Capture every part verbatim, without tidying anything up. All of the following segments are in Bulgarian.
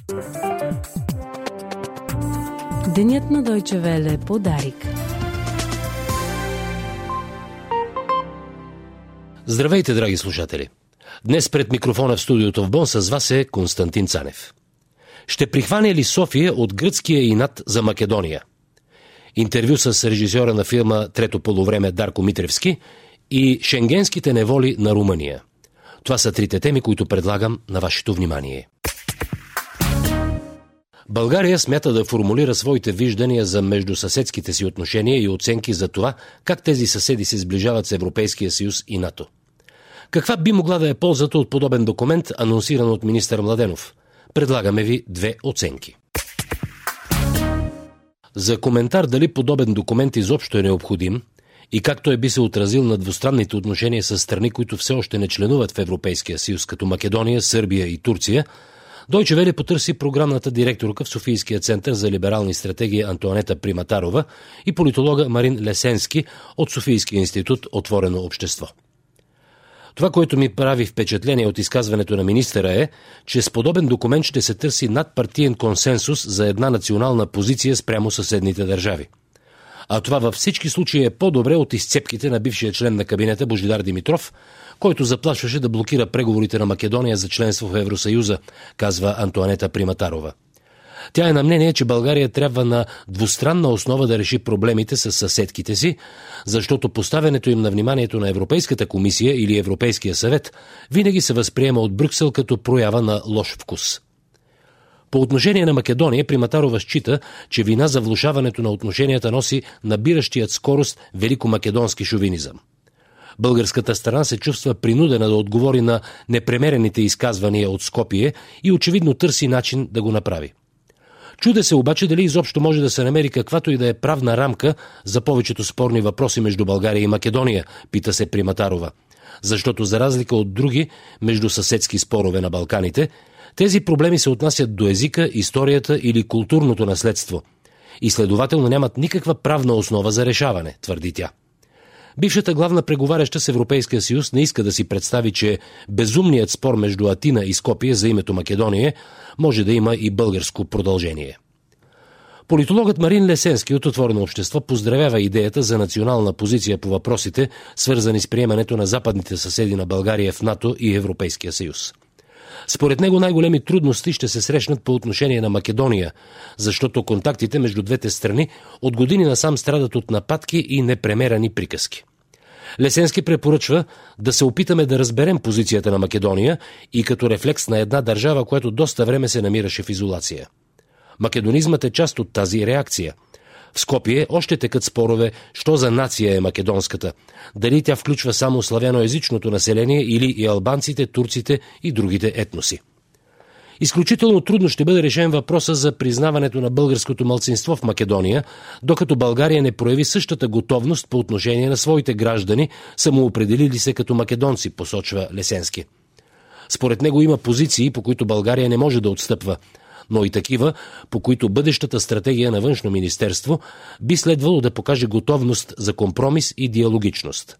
Денят на Дойче Веле подарик. Здравейте, драги слушатели! Днес пред микрофона в студиото в Бон с вас е Константин Цанев. Ще прихване ли София от гръцкия инат за Македония? Интервю с режисьора на филма «Трето полувреме» Дарко Митревски и шенгенските неволи на Румъния. Това са трите теми, които предлагам на вашето внимание. България смята да формулира своите виждания за междусъседските си отношения и оценки за това как тези съседи се сближават с Европейския съюз и НАТО. Каква би могла да е ползата от подобен документ, анонсиран от министър Младенов? Предлагаме ви две оценки. За коментар дали подобен документ изобщо е необходим и как той би се отразил на двустранните отношения с страни, които все още не членуват в Европейския съюз, като Македония, Сърбия и Турция, Дойче Веле потърси програмната директорка в Софийския център за либерални стратегии Антоанета Приматарова и политолога Марин Лесенски от Софийския институт «Отворено общество». Това, което ми прави впечатление от изказването на министъра е, че с подобен документ ще се търси надпартиен консенсус за една национална позиция спрямо съседните държави. А това във всички случаи е по-добре от изцепките на бившия член на кабинета Божидар Димитров, който заплашваше да блокира преговорите на Македония за членство в Евросъюза, казва Антоанета Приматарова. Тя е на мнение, че България трябва на двустранна основа да реши проблемите с съседките си, защото поставянето им на вниманието на Европейската комисия или Европейския съвет винаги се възприема от Брюксел като проява на лош вкус. По отношение на Македония, Приматарова счита, че вина за влошаването на отношенията носи набиращият скорост великомакедонски шовинизъм. Българската страна се чувства принудена да отговори на непремерените изказвания от Скопие и очевидно търси начин да го направи. Чуде се обаче дали изобщо може да се намери каквато и да е правна рамка за повечето спорни въпроси между България и Македония, пита се Приматарова. Защото за разлика от други междусъседски спорове на Балканите, тези проблеми се отнасят до езика, историята или културното наследство и следователно нямат никаква правна основа за решаване, твърди тя. Бившата главна преговаряща с Европейския съюз не иска да си представи, че безумният спор между Атина и Скопие за името Македония може да има и българско продължение. Политологът Марин Лесенски от Отворено общество поздравява идеята за национална позиция по въпросите, свързани с приемането на западните съседи на България в НАТО и Европейския съюз. Според него най-големи трудности ще се срещнат по отношение на Македония, защото контактите между двете страни от години насам страдат от нападки и непремерени приказки. Лесенски препоръчва да се опитаме да разберем позицията на Македония и като рефлекс на една държава, която доста време се намираше в изолация. Македонизмът е част от тази реакция. В Скопие още текат спорове, що за нация е македонската, дали тя включва само славяноезичното население или и албанците, турците и другите етноси. Изключително трудно ще бъде решен въпроса за признаването на българското малцинство в Македония, докато България не прояви същата готовност по отношение на своите граждани, самоопределили се като македонци, посочва Лесенски. Според него има позиции, по които България не може да отстъпва, но и такива, по които бъдещата стратегия на Външно министерство би следвало да покаже готовност за компромис и диалогичност.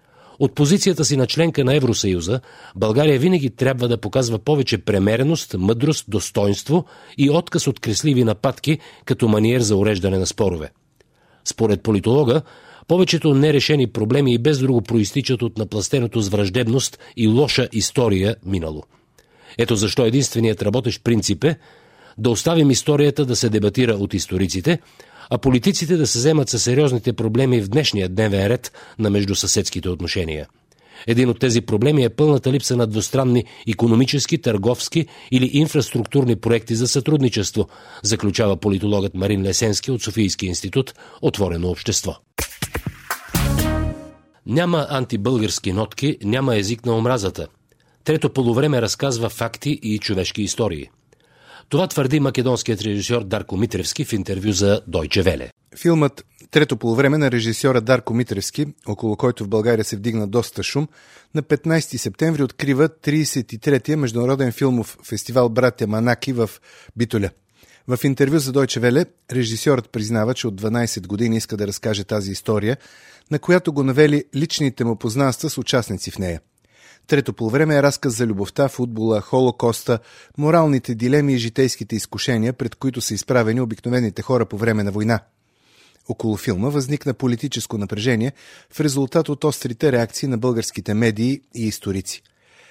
От позицията си на членка на Евросъюза, България винаги трябва да показва повече премереност, мъдрост, достоинство и отказ от кресливи нападки като маниер за уреждане на спорове. Според политолога, повечето нерешени проблеми и без друго проистичат от напластеното с враждебност и лоша история минало. Ето защо единственият работещ принцип е да оставим историята да се дебатира от историците, а политиците да се вземат със сериозните проблеми в днешния дневен ред на междусъседските отношения. Един от тези проблеми е пълната липса на двустранни икономически, търговски или инфраструктурни проекти за сътрудничество, заключава политологът Марин Лесенски от Софийския институт «Отворено общество». Няма антибългарски нотки, няма език на омразата. Трето полувреме разказва факти и човешки истории. Това твърди македонският режисьор Дарко Митревски в интервю за Дойче Веле. Филмът «Трето полувреме» на режисьора Дарко Митревски, около който в България се вдигна доста шум, на петнайсети септември открива трийсет и третия международен филмов фестивал Братя Манаки в Битоля. В интервю за Дойче Веле режисьорът признава, че от дванайсет години иска да разкаже тази история, на която го навели личните му познанства с участници в нея. Трето полувреме е разказ за любовта, футбола, Холокоста, моралните дилеми и житейските изкушения, пред които са изправени обикновените хора по време на война. Около филма възникна политическо напрежение в резултат от острите реакции на българските медии и историци.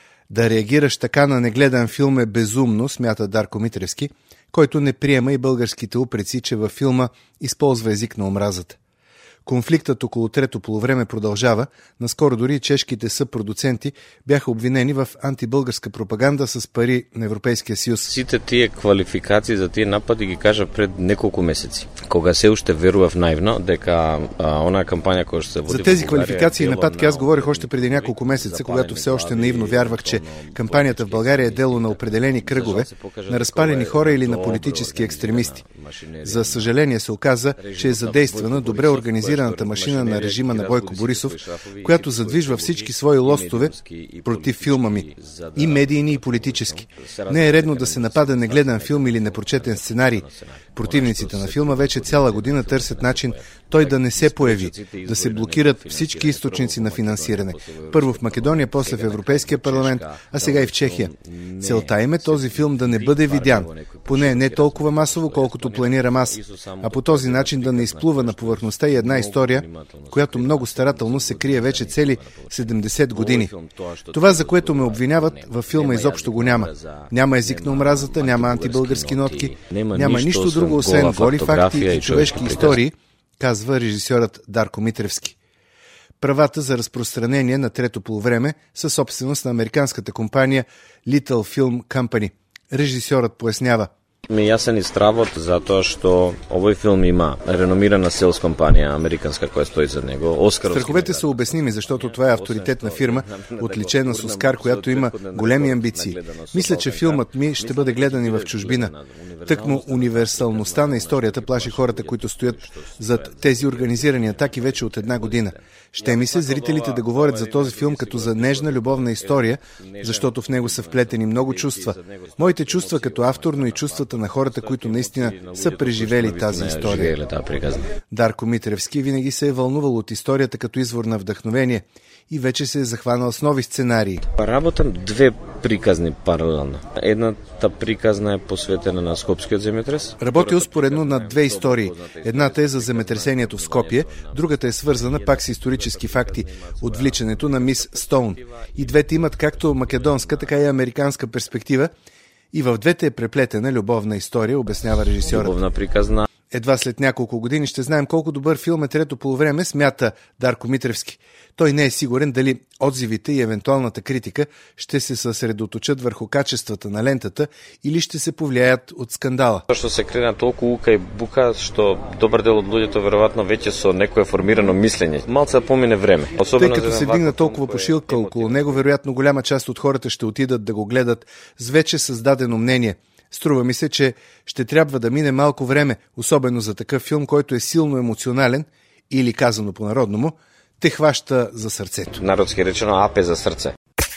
Да реагираш така на негледан филм е безумно, смята Дарко Митревски, който не приема и българските упреци, че във филма използва език на омразата. Конфликтът около трето полувреме продължава. Наскоро дори чешките съпродуценти бяха обвинени в антибългарска пропаганда с пари на Европейския съюз. Сите тие квалификации за тие напади ги кажа пред неколку месеци. Кога се уште верував наивно дека она кампања која ще се води. За тези квалификации и нападки аз говорих още преди няколко месеца, когато все още наивно вярвах, че кампанията в България е дело на определени кръгове, на разпалени хора или на политически екстремисти. За съжаление се оказа, че е задействана добре организираната машина на режима на Бойко Борисов, която задвижва всички свои лостове против филма ми, и медийни, и политически. Не е редно да се напада негледан филм или непрочетен сценарий. Противниците на филма вече цяла година търсят начин той да не се появи, да се блокират всички източници на финансиране. Първо в Македония, после в Европейския парламент, а сега и в Чехия. Целта им е този филм да не бъде видян, поне не толкова масово, колкото планирам аз, а по този начин да не изплува на повърхността и една история, която много старателно се крие вече цели седемдесет години. Това, за което ме обвиняват, във филма изобщо го няма. Няма език на омразата, няма антибългарски нотки, няма нищо друго, освен голи факти и човешки истории, казва режисьорът Дарко Митревски. Правата за разпространение на трето полувреме са собственост на американската компания Little Film Company. Режисьорът пояснява: Ми јасен и стравот затоа што овој филм има реномирана селс компанија американска која стои зад него. Оскар. Страховете са обясними, защото това е авторитетна фирма, отличена с Оскар, която има големи амбиции. Мисля, че филмът ми ще бъде гледан и в чужбина. Тъкмо универсалността на историята плаши хората, които стоят зад тези организирани атаки вече от една година. Ще ми се зрителите да говорят за този филм като за нежна любовна история, защото в него са вплетени много чувства. Моите чувства като автор, но и чувствата на хората, които наистина са преживели тази история. Дарко Митревски винаги се е вълнувал от историята като извор на вдъхновение и вече се е захванал с нови сценарии. Работам две приказни паралелно. Едната приказна е посветена на Скопскиот земетрес. Работи успоредно на две истории. Едната е за земетресението в Скопие, другата е свързана пак с исторически факти, отвличането на мис Стоун. И двете имат както македонска, така и американска перспектива. И в двете е преплетена любовна история, обяснява режисьорът. Любовна приказна. Едва след няколко години ще знаем колко добър филм е трето полувреме, смята Дарко Митревски. Той не е сигурен дали отзивите и евентуалната критика ще се съсредоточат върху качествата на лентата или ще се повлияят от скандала. Што се крена толку ука и бука, што добар дел од луѓето веројатно веќе со некое формирано мислење. Малце помине време. Особено тъй като се вдигна толкова пошилка около него, вероятно голяма част от хората ще отидат да го гледат с вече създадено мнение. Струва ми се, че ще трябва да мине малко време, особено за такъв филм, който е силно емоционален или, казано по-народному, те хваща за сърцето. Народски речено апе за сърце.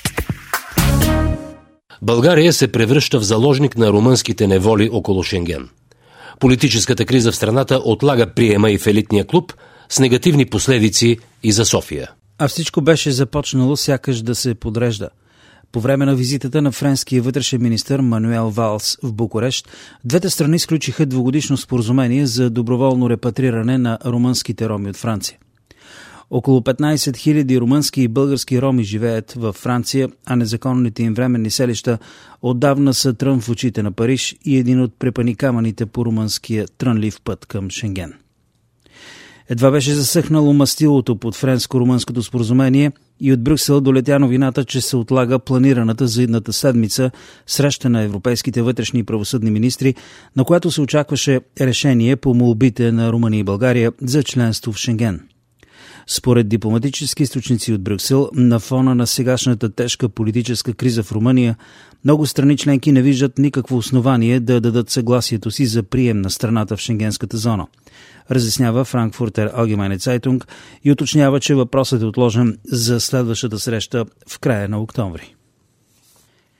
България се превръща в заложник на румънските неволи около Шенген. Политическата криза в страната отлага приема и в елитния клуб с негативни последици и за София. А всичко беше започнало сякаш да се подрежда. По време на визитата на френския вътрешен министър Мануел Валс в Букурещ, двете страни сключиха двугодишно споразумение за доброволно репатриране на румънските роми от Франция. Около петнайсет хиляди румънски и български роми живеят във Франция, а незаконните им временни селища отдавна са трън в очите на Париж и един от препаникаманите по румънския трънлив път към Шенген. Едва беше засъхнало мастилото под френско-румънското споразумение и от Брюксел долетя новината, че се отлага планираната за едната седмица среща на европейските вътрешни и правосъдни министри, на която се очакваше решение по молбите на Румъния и България за членство в Шенген. Според дипломатически източници от Брюксел, на фона на сегашната тежка политическа криза в Румъния, много страни членки не виждат никакво основание да дадат съгласието си за прием на страната в шенгенската зона. Разяснява Frankfurter Allgemeine Zeitung и уточнява, че въпросът е отложен за следващата среща в края на октомври.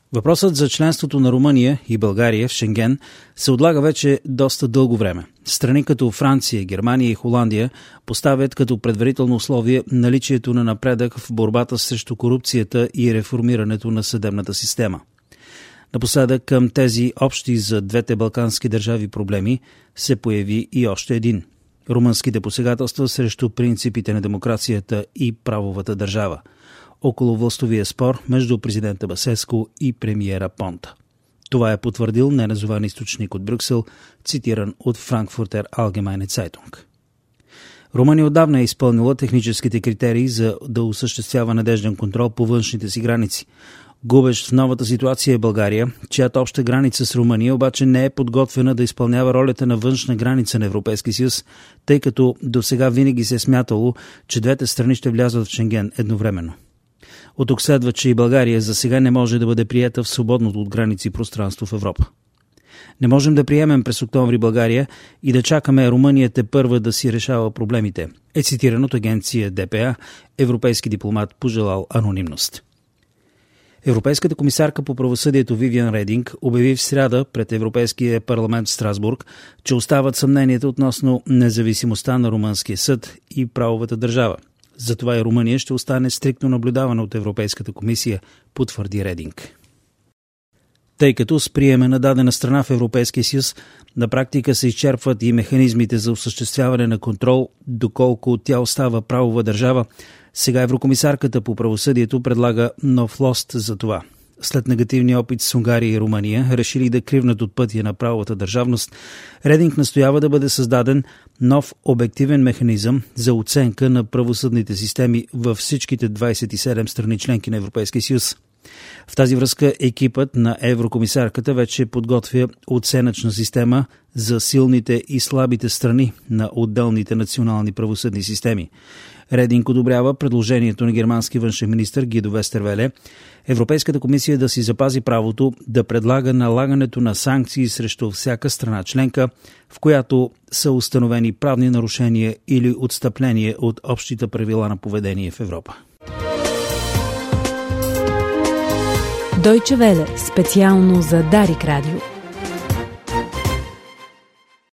Въпросът за членството на Румъния и България в Шенген се отлага вече доста дълго време. Страни като Франция, Германия и Холандия поставят като предварително условие наличието на напредък в борбата срещу корупцията и реформирането на съдебната система. Напоследък към тези общи за двете балкански държави проблеми се появи и още един – румънските посегателства срещу принципите на демокрацията и правовата държава около властовия спор между президента Басеску и премиера Понта. Това е потвърдил неназован източник от Брюксел, цитиран от Frankfurter Allgemeine Zeitung. Румъния отдавна е изпълнила техническите критерии за да осъществява надежден контрол по външните си граници. Губещ в новата ситуация е България, чиято обща граница с Румъния обаче не е подготвена да изпълнява ролята на външна граница на Европейския съюз, тъй като досега винаги се е смятало, че двете страни ще влязат в Шенген едновременно. От тук следва, че и България за сега не може да бъде приета в свободното от граници пространство в Европа. Не можем да приемем през октомври България и да чакаме Румъния тепърва да си решава проблемите, е цитиран от агенция Д П А, европейски дипломат пожелал анонимност. Европейската комисарка по правосъдието Вивиан Рединг обяви в сряда пред Европейския парламент в Страсбург, че остават съмненията относно независимостта на румънския съд и правовата държава. Затова и Румъния ще остане стриктно наблюдавана от Европейската комисия, потвърди Рединг. Тъй като с приеме на дадена страна в Европейския съюз на практика се изчерпват и механизмите за осъществяване на контрол, доколко тя остава правова държава, сега еврокомисарката по правосъдието предлага нов лост за това. След негативния опит с Унгария и Румъния, решили да кривнат от пътя на правовата държавност, Рединг настоява да бъде създаден нов обективен механизъм за оценка на правосъдните системи във всичките двадесет и седем страни членки на Европейския съюз. В тази връзка екипът на еврокомисарката вече подготвя оценъчна система за силните и слабите страни на отделните национални правосъдни системи. Рединг одобрява предложението на германски външен министър Гидо Вестервеле Европейската комисия да си запази правото да предлага налагането на санкции срещу всяка страна членка, в която са установени правни нарушения или отстъпления от общите правила на поведение в Европа. Deutsche Welle, специално за Дарик Радио.